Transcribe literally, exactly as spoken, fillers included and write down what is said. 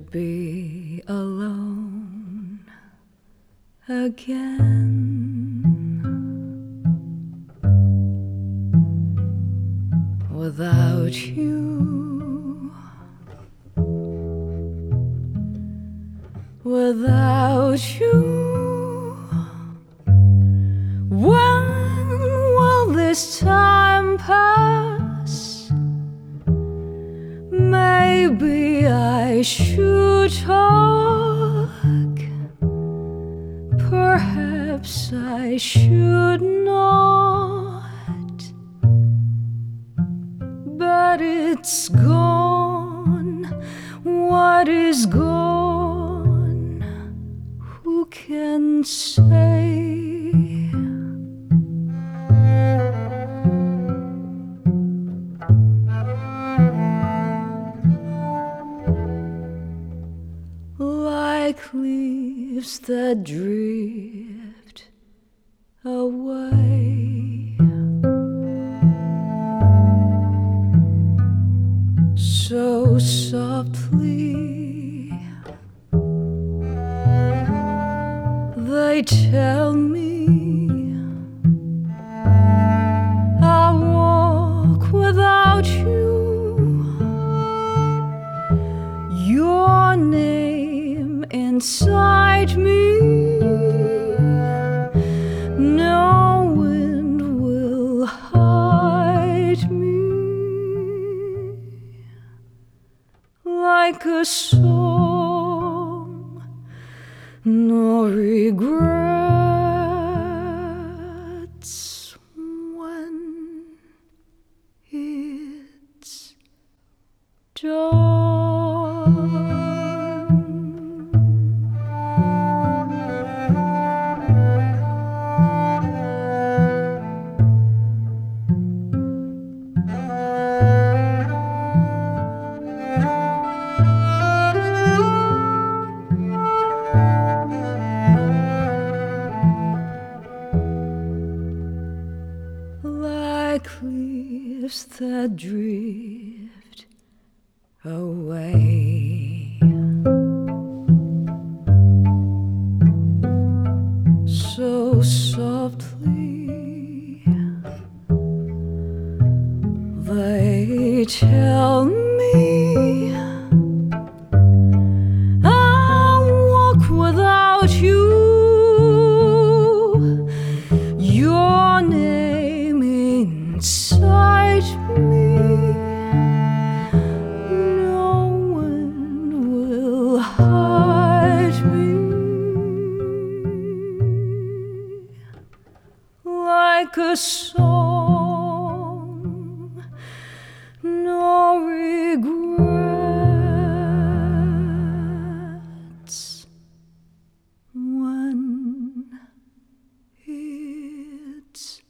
be alone again without you, without you. When will this time pass? Maybe I should talk, perhaps I should not, but it's gone. What is gone? Who can say? Like leaves that drift away, so softly they tell me I'll walk without you. Your name inside me, no wind will hide me. Like a song, no regrets when it's done. Like leaves that drift away, so softly they tell me I'll walk without you. Your name inside me, no one will hide me. Like a song, no regrets when it's